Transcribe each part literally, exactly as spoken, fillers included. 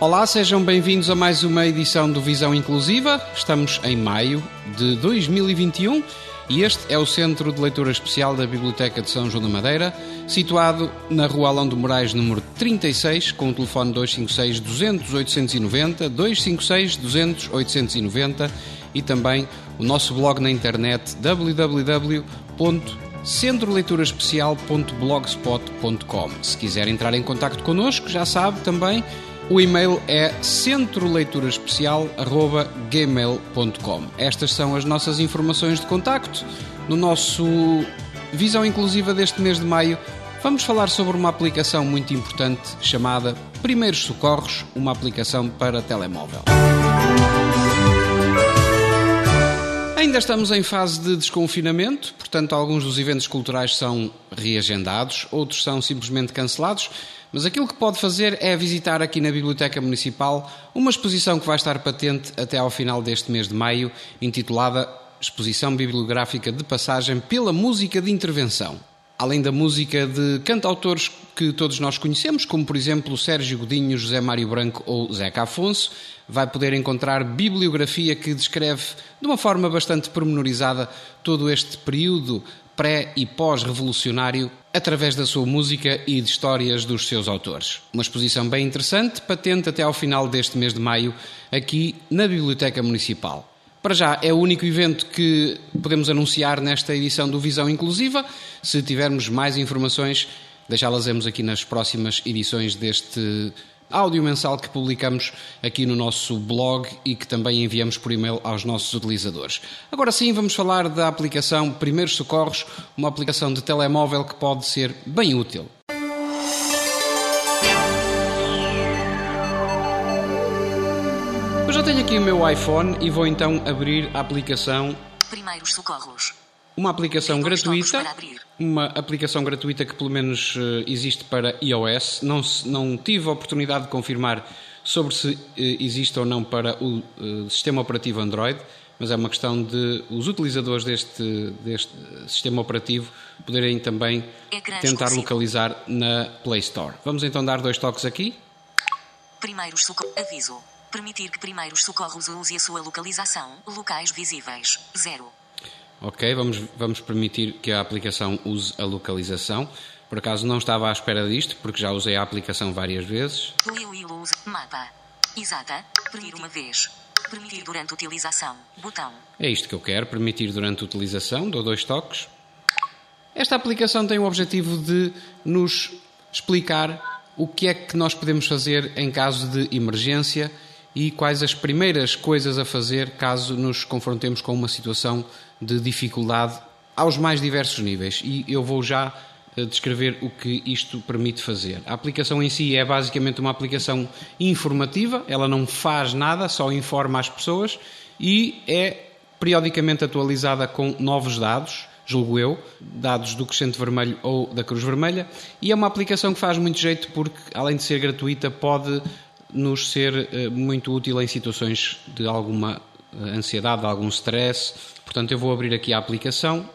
Olá, sejam bem-vindos a mais uma edição do Visão Inclusiva. Estamos em maio de dois mil e vinte e um e este é o Centro de Leitura Especial da Biblioteca de São João da Madeira, situado na Rua Alão de Moraes, número trinta e seis, com o telefone dois cinco seis, duzentos, oitocentos e noventa, dois cinco seis, duzentos, oitocentos e noventa e também o nosso blog na internet w w w ponto centro leitura especial ponto blogspot ponto com. Se quiser entrar em contacto connosco, já sabe também, o e-mail é centro leitura especial arroba gmail ponto com. Estas são as nossas informações de contacto. No nosso Visão Inclusiva deste mês de maio, vamos falar sobre uma aplicação muito importante chamada Primeiros Socorros, uma aplicação para telemóvel. Ainda estamos em fase de desconfinamento, portanto alguns dos eventos culturais são reagendados, outros são simplesmente cancelados, mas aquilo que pode fazer é visitar aqui na Biblioteca Municipal uma exposição que vai estar patente até ao final deste mês de maio, intitulada Exposição Bibliográfica de Passagem pela Música de Intervenção. Além da música de cantautores que todos nós conhecemos, como por exemplo Sérgio Godinho, José Mário Branco ou Zeca Afonso, vai poder encontrar bibliografia que descreve de uma forma bastante pormenorizada todo este período pré- e pós-revolucionário através da sua música e de histórias dos seus autores. Uma exposição bem interessante, patente até ao final deste mês de maio, aqui na Biblioteca Municipal. Para já, é o único evento que podemos anunciar nesta edição do Visão Inclusiva. Se tivermos mais informações, deixá-las-emos aqui nas próximas edições deste áudio mensal que publicamos aqui no nosso blog e que também enviamos por e-mail aos nossos utilizadores. Agora sim, vamos falar da aplicação Primeiros Socorros, uma aplicação de telemóvel que pode ser bem útil. Eu já tenho aqui o meu iPhone e vou então abrir a aplicação Primeiros Socorros. Uma aplicação Primeiros gratuita, para abrir. uma aplicação gratuita que pelo menos uh, existe para iOS. Não, se, não tive a oportunidade de confirmar sobre se uh, existe ou não para o uh, sistema operativo Android, mas é uma questão de os utilizadores deste, deste sistema operativo poderem também Ecrã tentar exclusivo. localizar na Play Store. Vamos então dar dois toques aqui. Primeiros Socorros. Aviso. Permitir que Primeiros Socorros use a sua localização. Locais visíveis. Zero. Ok, vamos, vamos permitir que a aplicação use a localização. Por acaso não estava à espera disto, porque já usei a aplicação várias vezes. Will will use. Mapa. Exata. Permitir uma vez. Permitir durante utilização. Botão. É isto que eu quero, permitir durante a utilização. Dou dois toques. Esta aplicação tem o objetivo de nos explicar o que é que nós podemos fazer em caso de emergência e quais as primeiras coisas a fazer caso nos confrontemos com uma situação de dificuldade aos mais diversos níveis. E eu vou já descrever o que isto permite fazer. A aplicação em si é basicamente uma aplicação informativa, ela não faz nada, só informa as pessoas e é periodicamente atualizada com novos dados, julgo eu, dados do Crescente Vermelho ou da Cruz Vermelha, e é uma aplicação que faz muito jeito porque, além de ser gratuita, pode nos ser uh, muito útil em situações de alguma uh, ansiedade, de algum stress. Portanto, eu vou abrir aqui a aplicação.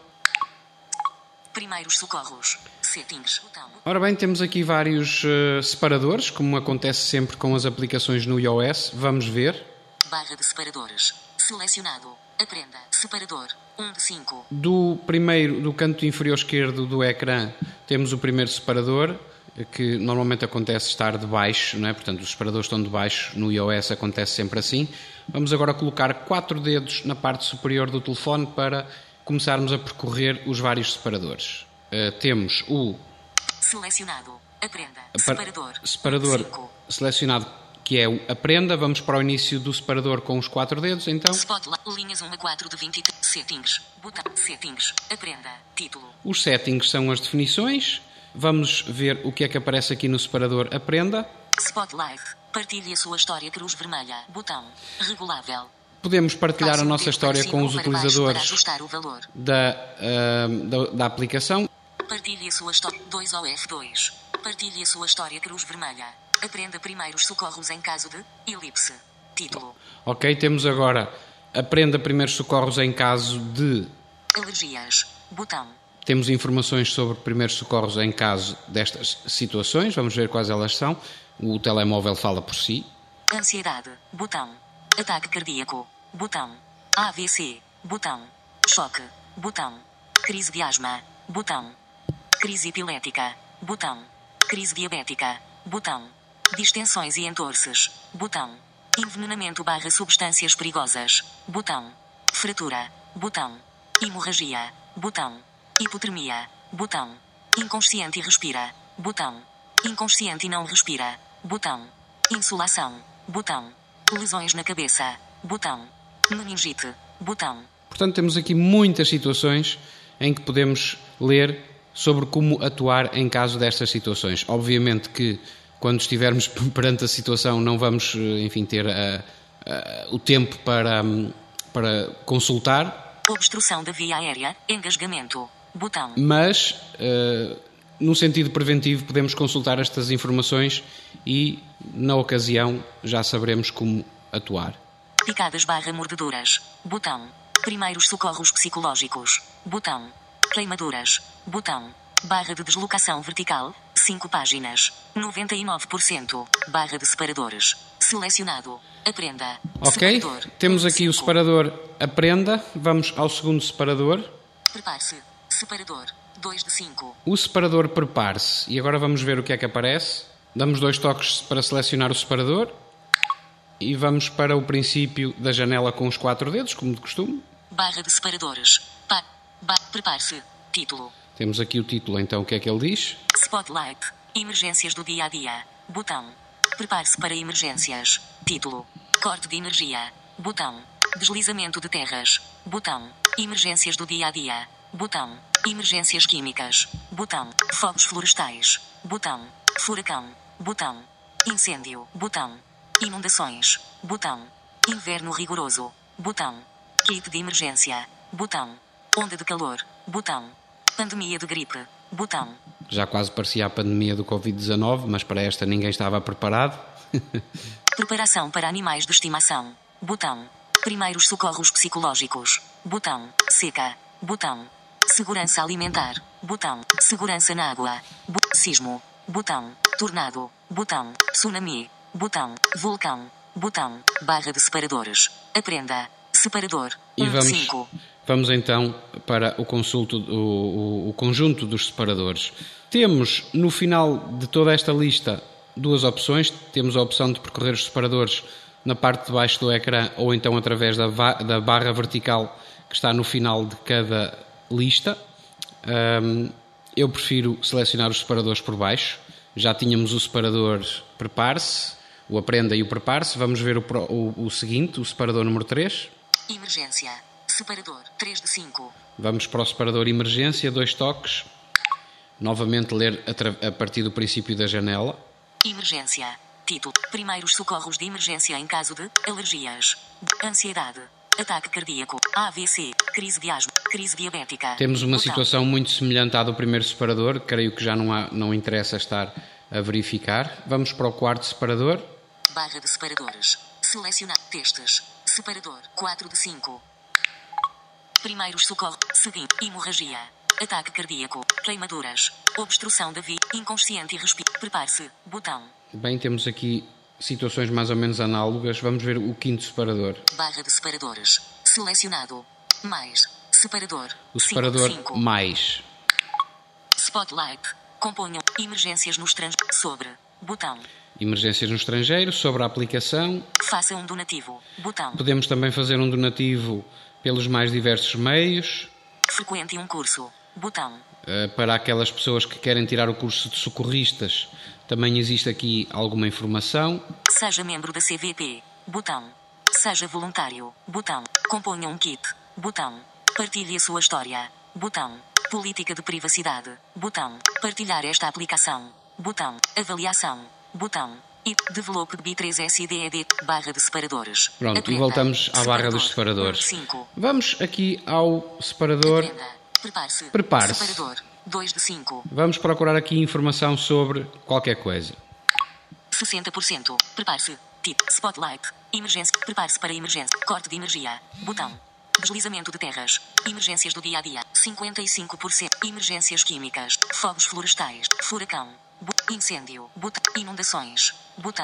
Primeiros Socorros. Settings. Botão. Ora bem, temos aqui vários uh, separadores, como acontece sempre com as aplicações no iOS. Vamos ver. Barra de separadores. Selecionado. Aprenda. Separador. um de cinco. Do primeiro, do canto inferior esquerdo do ecrã, temos o primeiro separador, que normalmente acontece estar de baixo, não é? Portanto, os separadores estão de baixo, no iOS acontece sempre assim. Vamos agora colocar quatro dedos na parte superior do telefone para começarmos a percorrer os vários separadores. Uh, temos o Selecionado. Aprenda. Apar- Separador. separador cinco. selecionado, que é o Aprenda. Vamos para o início do separador com os quatro dedos, então. Spotlight. Linhas um a quatro de vinte e três. Settings. Botão. Settings. Aprenda. Título. Os settings são as definições. Vamos ver o que é que aparece aqui no separador Aprenda. Spotlight. Partilhe a sua história Cruz Vermelha. Botão. Regulável. Podemos partilhar Passe a um nossa dedo história para com cima os ou para baixo utilizadores para ajustar o valor. da, ah, da, da aplicação. Partilhe a sua história. dois ou F dois. Partilhe a sua história Cruz Vermelha. Aprenda Primeiros Socorros em caso de elipse. Título. Ok, temos agora Aprenda Primeiros Socorros em caso de... Alergias. Botão. Temos informações sobre primeiros socorros em caso destas situações. Vamos ver quais elas são. O telemóvel fala por si. Ansiedade. Botão. Ataque cardíaco. Botão. A V C. Botão. Choque. Botão. Crise de asma. Botão. Crise epilética. Botão. Crise diabética. Botão. Distensões e entorses. Botão. Envenenamento barra substâncias perigosas. Botão. Fratura. Botão. Hemorragia. Botão. Hipotermia. Botão. Inconsciente e respira. Botão. Inconsciente e não respira. Botão. Insolação. Botão. Lesões na cabeça. Botão. Meningite. Botão. Portanto, temos aqui muitas situações em que podemos ler sobre como atuar em caso destas situações. Obviamente que quando estivermos perante a situação não vamos, enfim, ter uh, uh, o tempo para, um, para consultar. Obstrução da via aérea, engasgamento, botão. Mas, uh, no sentido preventivo, podemos consultar estas informações e, na ocasião, já saberemos como atuar. Picadas barra mordeduras, botão. Primeiros socorros psicológicos, botão. Queimaduras, botão. Barra de deslocação vertical, cinco páginas, noventa e nove por cento. Barra de separadores, selecionado, aprenda. Ok, Separador, temos aqui cinco. o separador aprenda. Vamos ao segundo separador. Prepare-se, separador, dois de cinco. O separador prepare-se. E agora vamos ver o que é que aparece. Damos dois toques para selecionar o separador. E vamos para o princípio da janela com os quatro dedos, como de costume. Barra de separadores. Pa, ba, prepare-se. Título. Temos aqui o título, então, o que é que ele diz? Spotlight. Emergências do dia a dia. Botão. Prepare-se para emergências. Título. Corte de energia. Botão. Deslizamento de terras. Botão. Emergências do dia a dia. Botão. Emergências químicas. Botão. Fogos florestais. Botão. Furacão. Botão. Incêndio. Botão. Inundações. Botão. Inverno rigoroso. Botão. Kit de emergência. Botão. Onda de calor. Botão. Pandemia de gripe. Botão. Já quase parecia a pandemia do covid dezanove, mas para esta ninguém estava preparado. Preparação para animais de estimação. Botão. Primeiros socorros psicológicos. Botão. Seca. Botão. Segurança alimentar. Botão. Segurança na água. Bu- Sismo. Botão. Tornado. Botão. Tsunami. Botão. Vulcão. Botão. Barra de separadores. Aprenda. Separador. E um de vamos, cinco. vamos então para o, consulto, o, o, o conjunto dos separadores. Temos, no final de toda esta lista, duas opções. Temos a opção de percorrer os separadores na parte de baixo do ecrã ou então através da, va- da barra vertical que está no final de cada lista. Um, eu prefiro selecionar os separadores por baixo. Já tínhamos o separador prepare-se, o aprenda e o prepare-se. Vamos ver o, pro- o, o seguinte, o separador número três. Emergência. Separador. três de cinco. Vamos para o separador emergência, dois toques. Novamente ler a, tra- a partir do princípio da janela. Emergência. Título. Primeiros socorros de emergência em caso de alergias. Ansiedade. Ataque cardíaco. A V C. Crise de asma. Crise diabética. Temos uma Botão. situação muito semelhante à do primeiro separador. Creio que já não, há, não interessa estar a verificar. Vamos para o quarto separador. Barra de separadores. Selecionar testes. Separador. quatro de cinco. Primeiros socorros. Seguinte. Hemorragia. Ataque cardíaco. Queimaduras. Obstrução da via. Inconsciente e respiro. Prepare-se. Botão. Bem, temos aqui situações mais ou menos análogas. Vamos ver o quinto separador. Barra de separadores. Selecionado. Mais. Separador. O cinco de separador cinco. mais. Spotlight. Componham. Emergências no estrangeiro. Sobre. Botão. Emergências no estrangeiro, sobre a aplicação. Faça um donativo. Botão. Podemos também fazer um donativo pelos mais diversos meios. Frequente um curso. Botão. Uh, para aquelas pessoas que querem tirar o curso de socorristas, também existe aqui alguma informação. Seja membro da C V P. Botão. Seja voluntário. Botão. Componha um kit. Botão. Partilhe a sua história. Botão. Política de privacidade. Botão. Partilhar esta aplicação. Botão. Avaliação. Botão. E develop B três S D E D. Barra de separadores. Pronto, Aprenda. e voltamos à barra dos Separador. separadores. cinco. Vamos aqui ao separador. Aprenda. Prepare-se. Prepare-se. Separador. dois de cinco. Vamos procurar aqui informação sobre qualquer coisa. sessenta por cento. Prepare-se. Tip. Spotlight. Emergência. Prepare-se para emergência. Corte de energia. Botão. Deslizamento de terras. Emergências do dia a dia. cinquenta e cinco por cento. Emergências químicas. Fogos florestais. Furacão. Bu- incêndio. Botão. Inundações. Botão.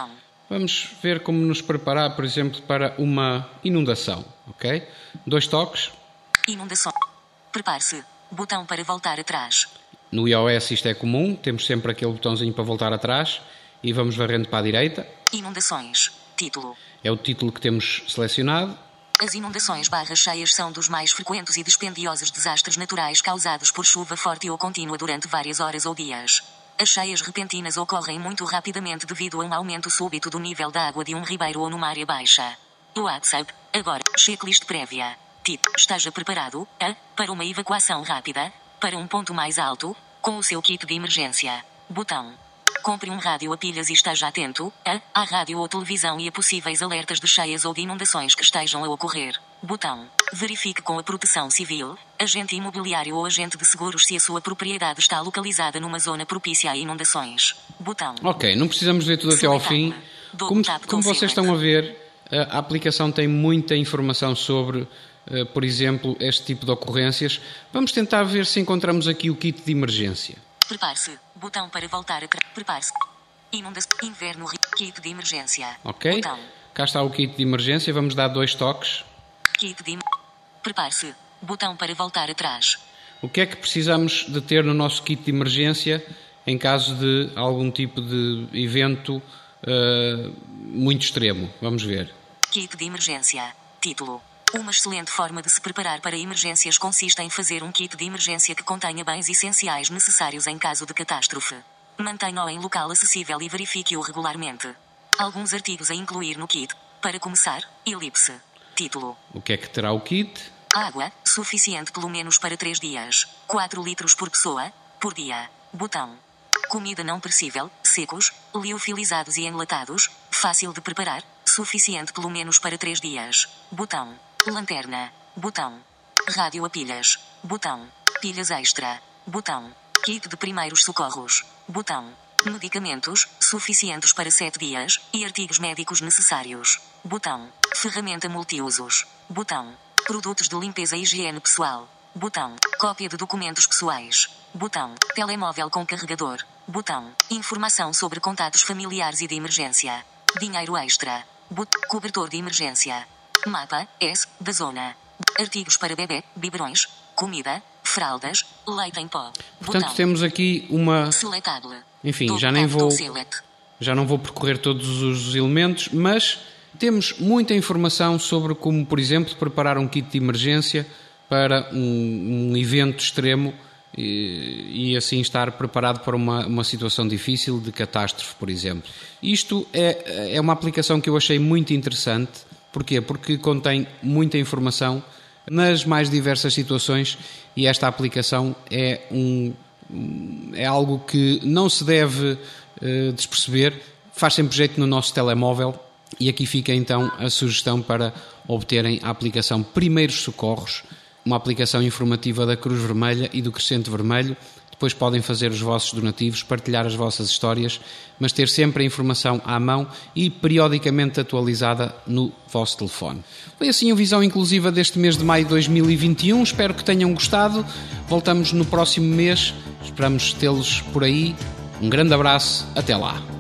Vamos ver como nos preparar, por exemplo, para uma inundação, ok? Dois toques. Inundação. Prepare-se. Botão para voltar atrás. No iOS isto é comum, temos sempre aquele botãozinho para voltar atrás e vamos varrendo para a direita. Inundações. Título. É o título que temos selecionado. As inundações barras cheias são dos mais frequentes e dispendiosos desastres naturais causados por chuva forte ou contínua durante várias horas ou dias. As cheias repentinas ocorrem muito rapidamente devido a um aumento súbito do nível da água de um ribeiro ou numa área baixa. WhatsApp. Agora. Checklist prévia. Tipo. Esteja preparado a, para uma evacuação rápida, para um ponto mais alto, com o seu kit de emergência. Botão. Compre um rádio a pilhas e esteja atento a, à rádio ou televisão e a possíveis alertas de cheias ou de inundações que estejam a ocorrer. Botão. Verifique com a Proteção Civil, agente imobiliário ou agente de seguros se a sua propriedade está localizada numa zona propícia a inundações. Botão. Ok, não precisamos ver tudo até ao fim. Como, como vocês estão a ver, a aplicação tem muita informação sobre, por exemplo, este tipo de ocorrências. Vamos tentar ver se encontramos aqui o kit de emergência. Prepare-se. Botão para voltar atrás. Prepare-se. Inundação. Inverno. Kit de emergência. Ok. Botão. Cá está o kit de emergência. Vamos dar dois toques. Kit de... Prepare-se. Botão para voltar atrás. O que é que precisamos de ter no nosso kit de emergência em caso de algum tipo de evento uh, muito extremo? Vamos ver. Kit de emergência. Título. Uma excelente forma de se preparar para emergências consiste em fazer um kit de emergência que contenha bens essenciais necessários em caso de catástrofe. Mantenha-o em local acessível e verifique-o regularmente. Alguns artigos a incluir no kit. Para começar, elipse. Título. O que é que terá o kit? Água, suficiente pelo menos para três dias. quatro litros por pessoa, por dia. Botão. Comida não perecível, secos, liofilizados e enlatados, fácil de preparar, suficiente pelo menos para três dias. Botão. Lanterna. Botão. Rádio a pilhas. Botão. Pilhas extra. Botão. Kit de primeiros socorros. Botão. Medicamentos, suficientes para sete dias, e artigos médicos necessários. Botão. Ferramenta multiusos. Botão. Produtos de limpeza e higiene pessoal. Botão. Cópia de documentos pessoais. Botão. Telemóvel com carregador. Botão. Informação sobre contatos familiares e de emergência. Dinheiro extra. Bot... Cobertor de emergência. Mapa, S, da zona. Artigos para bebê, biberões, comida, fraldas, leite em pó. Portanto, Botão. temos aqui uma... Selectable. Enfim, já nem vou... Já não vou percorrer todos os elementos, mas temos muita informação sobre como, por exemplo, preparar um kit de emergência para um, um evento extremo e, e assim estar preparado para uma, uma situação difícil de catástrofe, por exemplo. Isto é, é uma aplicação que eu achei muito interessante. Porquê? Porque contém muita informação nas mais diversas situações e esta aplicação é, um, é algo que não se deve uh, desperceber, faz sempre jeito no nosso telemóvel e aqui fica então a sugestão para obterem a aplicação Primeiros Socorros, uma aplicação informativa da Cruz Vermelha e do Crescente Vermelho. Depois podem fazer os vossos donativos, partilhar as vossas histórias, mas ter sempre a informação à mão e periodicamente atualizada no vosso telefone. Foi assim a visão inclusiva deste mês de maio de dois mil e vinte e um. Espero que tenham gostado. Voltamos no próximo mês. Esperamos tê-los por aí. Um grande abraço. Até lá.